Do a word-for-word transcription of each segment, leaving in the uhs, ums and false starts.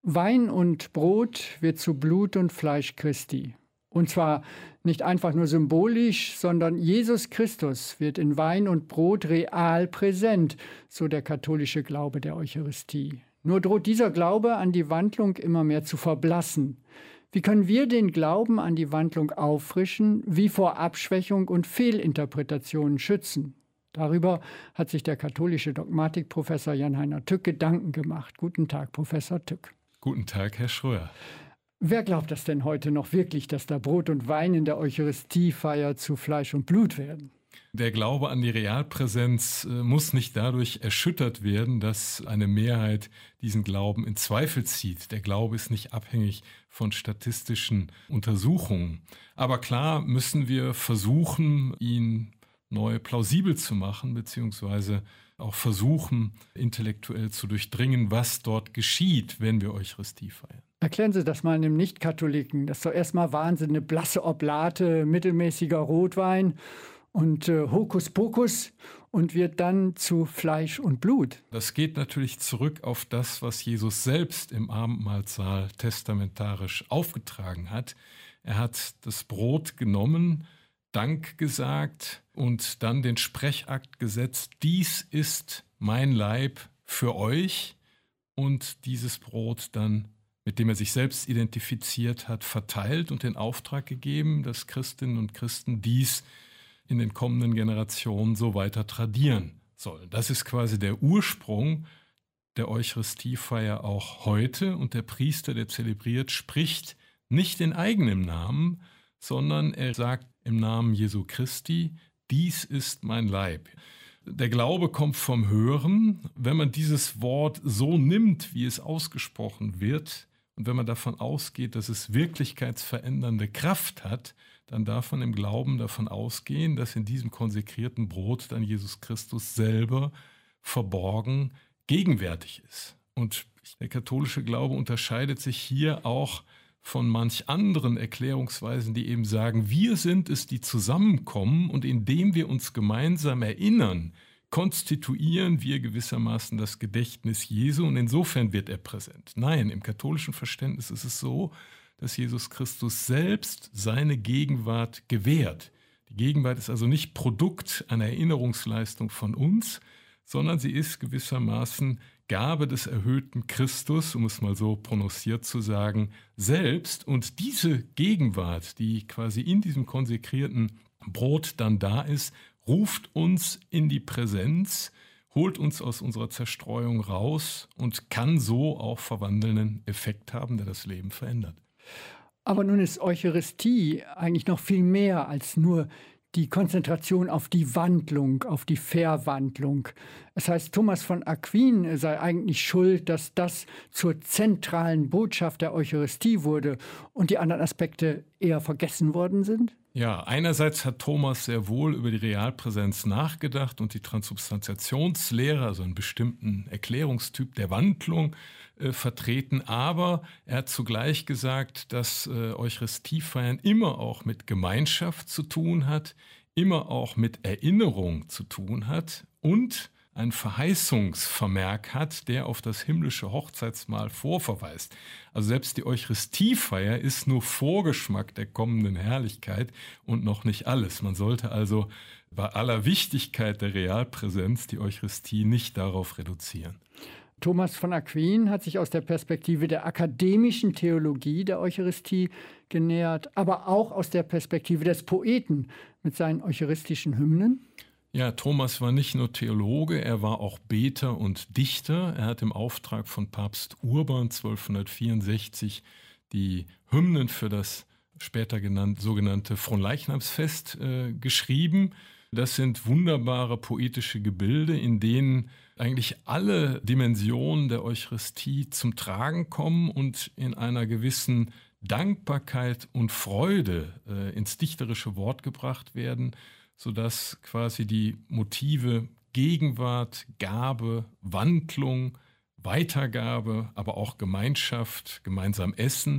Wein und Brot wird zu Blut und Fleisch Christi. Und zwar nicht einfach nur symbolisch, sondern Jesus Christus wird in Wein und Brot real präsent, so der katholische Glaube der Eucharistie. Nur droht dieser Glaube an die Wandlung immer mehr zu verblassen. Wie können wir den Glauben an die Wandlung auffrischen, wie vor Abschwächung und Fehlinterpretationen schützen? Darüber hat sich der katholische Dogmatikprofessor Jan-Heiner Tück Gedanken gemacht. Guten Tag, Professor Tück. Guten Tag, Herr Schröer. Wer glaubt das denn heute noch wirklich, dass da Brot und Wein in der Eucharistiefeier zu Fleisch und Blut werden? Der Glaube an die Realpräsenz äh, muss nicht dadurch erschüttert werden, dass eine Mehrheit diesen Glauben in Zweifel zieht. Der Glaube ist nicht abhängig von statistischen Untersuchungen. Aber klar müssen wir versuchen, ihn neu plausibel zu machen, beziehungsweise auch versuchen, intellektuell zu durchdringen, was dort geschieht, wenn wir Eucharistie feiern. Erklären Sie das mal einem Nicht-Katholiken. Das ist doch erstmal Wahnsinn, eine blasse Oblate, mittelmäßiger Rotwein und äh, Hokuspokus und wird dann zu Fleisch und Blut. Das geht natürlich zurück auf das, was Jesus selbst im Abendmahlsaal testamentarisch aufgetragen hat. Er hat das Brot genommen, Dank gesagt und dann den Sprechakt gesetzt. Dies ist mein Leib für euch, und dieses Brot dann, mit dem er sich selbst identifiziert hat, verteilt und den Auftrag gegeben, dass Christinnen und Christen dies in den kommenden Generationen so weiter tradieren sollen. Das ist quasi der Ursprung der Eucharistiefeier auch heute, und der Priester, der zelebriert, spricht nicht in eigenem Namen, sondern er sagt im Namen Jesu Christi: Dies ist mein Leib. Der Glaube kommt vom Hören. Wenn man dieses Wort so nimmt, wie es ausgesprochen wird, und wenn man davon ausgeht, dass es wirklichkeitsverändernde Kraft hat, dann darf man im Glauben davon ausgehen, dass in diesem konsekrierten Brot dann Jesus Christus selber verborgen gegenwärtig ist. Und der katholische Glaube unterscheidet sich hier auch von manch anderen Erklärungsweisen, die eben sagen, wir sind es, die zusammenkommen, und indem wir uns gemeinsam erinnern, konstituieren wir gewissermaßen das Gedächtnis Jesu, und insofern wird er präsent. Nein, im katholischen Verständnis ist es so, dass Jesus Christus selbst seine Gegenwart gewährt. Die Gegenwart ist also nicht Produkt einer Erinnerungsleistung von uns, sondern sie ist gewissermaßen Gabe des erhöhten Christus, um es mal so prononciert zu sagen, selbst. Und diese Gegenwart, die quasi in diesem konsekrierten Brot dann da ist, ruft uns in die Präsenz, holt uns aus unserer Zerstreuung raus und kann so auch verwandelnden Effekt haben, der das Leben verändert. Aber nun ist Eucharistie eigentlich noch viel mehr als nur die Konzentration auf die Wandlung, auf die Verwandlung. Es heißt, Thomas von Aquin sei eigentlich schuld, dass das zur zentralen Botschaft der Eucharistie wurde und die anderen Aspekte eher vergessen worden sind? Ja, einerseits hat Thomas sehr wohl über die Realpräsenz nachgedacht und die Transubstantiationslehre, also einen bestimmten Erklärungstyp der Wandlung, äh, vertreten. Aber er hat zugleich gesagt, dass äh, Eucharistiefeiern immer auch mit Gemeinschaft zu tun hat, immer auch mit Erinnerung zu tun hat und ein Verheißungsvermerk hat, der auf das himmlische Hochzeitsmahl vorverweist. Also selbst die Eucharistiefeier ist nur Vorgeschmack der kommenden Herrlichkeit und noch nicht alles. Man sollte also bei aller Wichtigkeit der Realpräsenz die Eucharistie nicht darauf reduzieren. Thomas von Aquin hat sich aus der Perspektive der akademischen Theologie der Eucharistie genähert, aber auch aus der Perspektive des Poeten mit seinen eucharistischen Hymnen. Ja, Thomas war nicht nur Theologe, er war auch Beter und Dichter. Er hat im Auftrag von Papst Urban zwölfhundertvierundsechzig die Hymnen für das später genannt, sogenannte Fronleichnamsfest äh, geschrieben. Das sind wunderbare poetische Gebilde, in denen eigentlich alle Dimensionen der Eucharistie zum Tragen kommen und in einer gewissen Dankbarkeit und Freude äh, ins dichterische Wort gebracht werden, sodass quasi die Motive Gegenwart, Gabe, Wandlung, Weitergabe, aber auch Gemeinschaft, gemeinsam Essen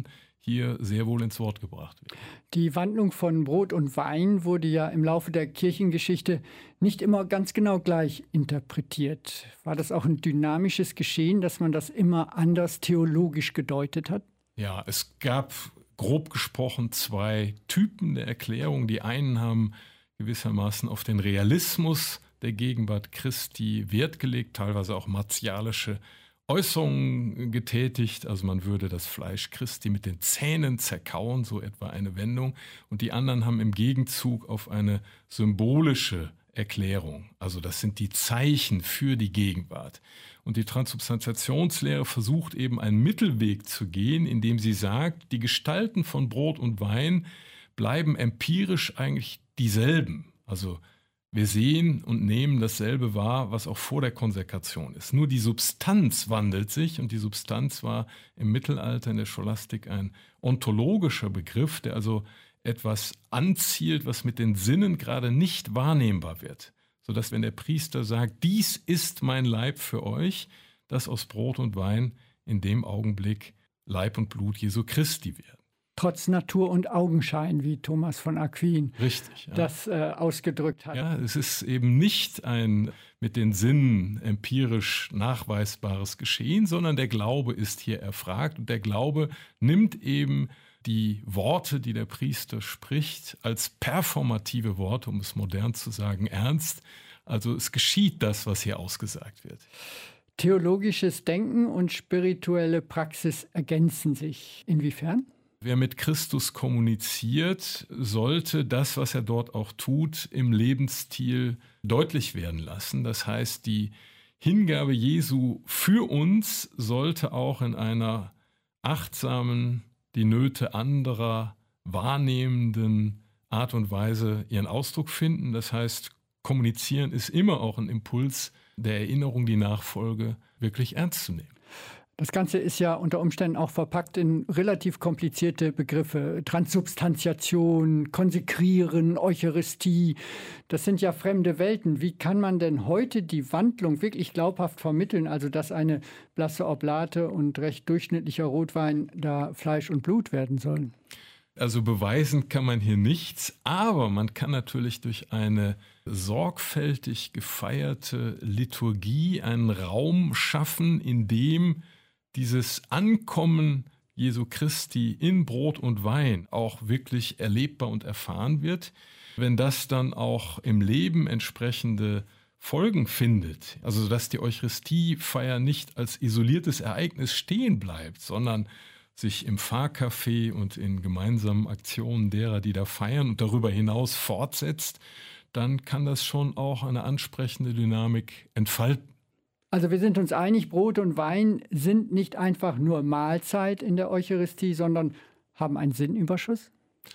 hier sehr wohl ins Wort gebracht wird. Die Wandlung von Brot und Wein wurde ja im Laufe der Kirchengeschichte nicht immer ganz genau gleich interpretiert. War das auch ein dynamisches Geschehen, dass man das immer anders theologisch gedeutet hat? Ja, es gab grob gesprochen zwei Typen der Erklärung. Die einen haben gewissermaßen auf den Realismus der Gegenwart Christi Wert gelegt, teilweise auch martialische Äußerungen getätigt, also man würde das Fleisch Christi mit den Zähnen zerkauen, so etwa eine Wendung. Und die anderen haben im Gegenzug auf eine symbolische Erklärung, also das sind die Zeichen für die Gegenwart. Und die Transsubstantiationslehre versucht eben einen Mittelweg zu gehen, indem sie sagt, die Gestalten von Brot und Wein bleiben empirisch eigentlich dieselben. Also wir sehen und nehmen dasselbe wahr, was auch vor der Konsekration ist. Nur die Substanz wandelt sich und die Substanz war im Mittelalter in der Scholastik ein ontologischer Begriff, der also etwas anzielt, was mit den Sinnen gerade nicht wahrnehmbar wird. Sodass, wenn der Priester sagt, dies ist mein Leib für euch, dass aus Brot und Wein in dem Augenblick Leib und Blut Jesu Christi werden. Trotz Natur und Augenschein, wie Thomas von Aquin Richtig, ja. das äh, ausgedrückt hat. Ja, es ist eben nicht ein mit den Sinnen empirisch nachweisbares Geschehen, sondern der Glaube ist hier erfragt. Und der Glaube nimmt eben die Worte, die der Priester spricht, als performative Worte, um es modern zu sagen, ernst. Also es geschieht das, was hier ausgesagt wird. Theologisches Denken und spirituelle Praxis ergänzen sich. Inwiefern? Wer mit Christus kommuniziert, sollte das, was er dort auch tut, im Lebensstil deutlich werden lassen. Das heißt, die Hingabe Jesu für uns sollte auch in einer achtsamen, die Nöte anderer wahrnehmenden Art und Weise ihren Ausdruck finden. Das heißt, kommunizieren ist immer auch ein Impuls der Erinnerung, die Nachfolge wirklich ernst zu nehmen. Das Ganze ist ja unter Umständen auch verpackt in relativ komplizierte Begriffe. Transubstantiation, Konsekrieren, Eucharistie. Das sind ja fremde Welten. Wie kann man denn heute die Wandlung wirklich glaubhaft vermitteln? Also, dass eine blasse Oblate und recht durchschnittlicher Rotwein da Fleisch und Blut werden sollen. Also beweisen kann man hier nichts, aber man kann natürlich durch eine sorgfältig gefeierte Liturgie einen Raum schaffen, in dem dieses Ankommen Jesu Christi in Brot und Wein auch wirklich erlebbar und erfahren wird. Wenn das dann auch im Leben entsprechende Folgen findet, also dass die Eucharistiefeier nicht als isoliertes Ereignis stehen bleibt, sondern sich im Pfarrcafé und in gemeinsamen Aktionen derer, die da feiern und darüber hinaus fortsetzt, dann kann das schon auch eine ansprechende Dynamik entfalten. Also wir sind uns einig, Brot und Wein sind nicht einfach nur Mahlzeit in der Eucharistie, sondern haben einen Sinnüberschuss?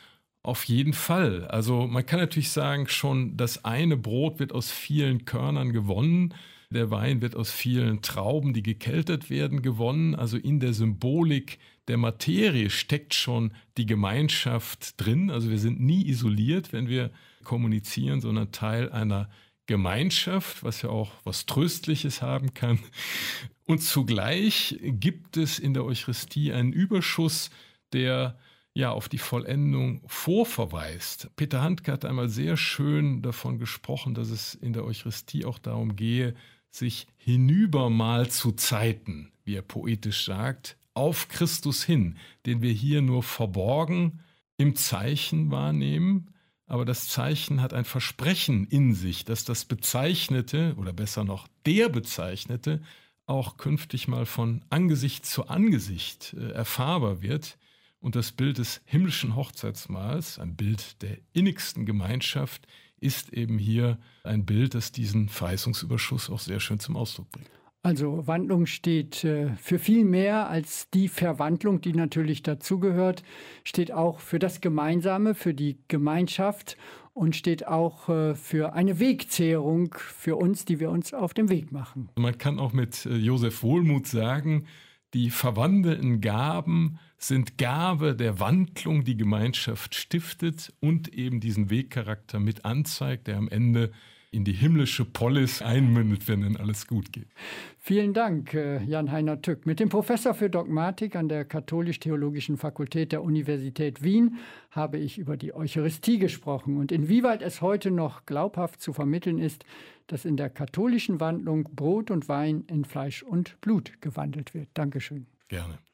Auf jeden Fall. Also man kann natürlich sagen, schon das eine Brot wird aus vielen Körnern gewonnen, der Wein wird aus vielen Trauben, die gekeltert werden, gewonnen. Also in der Symbolik der Materie steckt schon die Gemeinschaft drin. Also wir sind nie isoliert, wenn wir kommunizieren, sondern Teil einer Gemeinschaft, was ja auch was Tröstliches haben kann. Und zugleich gibt es in der Eucharistie einen Überschuss, der ja auf die Vollendung vorverweist. Peter Handke hat einmal sehr schön davon gesprochen, dass es in der Eucharistie auch darum gehe, sich hinüber mal zu zeiten, wie er poetisch sagt, auf Christus hin, den wir hier nur verborgen im Zeichen wahrnehmen. Aber das Zeichen hat ein Versprechen in sich, dass das Bezeichnete, oder besser noch der Bezeichnete, auch künftig mal von Angesicht zu Angesicht äh, erfahrbar wird. Und das Bild des himmlischen Hochzeitsmahls, ein Bild der innigsten Gemeinschaft, ist eben hier ein Bild, das diesen Verheißungsüberschuss auch sehr schön zum Ausdruck bringt. Also Wandlung steht äh, für viel mehr als die Verwandlung, die natürlich dazugehört, steht auch für das Gemeinsame, für die Gemeinschaft und steht auch äh, für eine Wegzehrung für uns, die wir uns auf dem Weg machen. Man kann auch mit äh, Josef Wohlmuth sagen, die verwandelten Gaben sind Gabe der Wandlung, die Gemeinschaft stiftet und eben diesen Wegcharakter mit anzeigt, der am Ende in die himmlische Polis einmündet, wenn dann alles gut geht. Vielen Dank, Jan-Heiner Tück. Mit dem Professor für Dogmatik an der Katholisch-Theologischen Fakultät der Universität Wien habe ich über die Eucharistie gesprochen und inwieweit es heute noch glaubhaft zu vermitteln ist, dass in der katholischen Wandlung Brot und Wein in Fleisch und Blut gewandelt wird. Dankeschön. Gerne.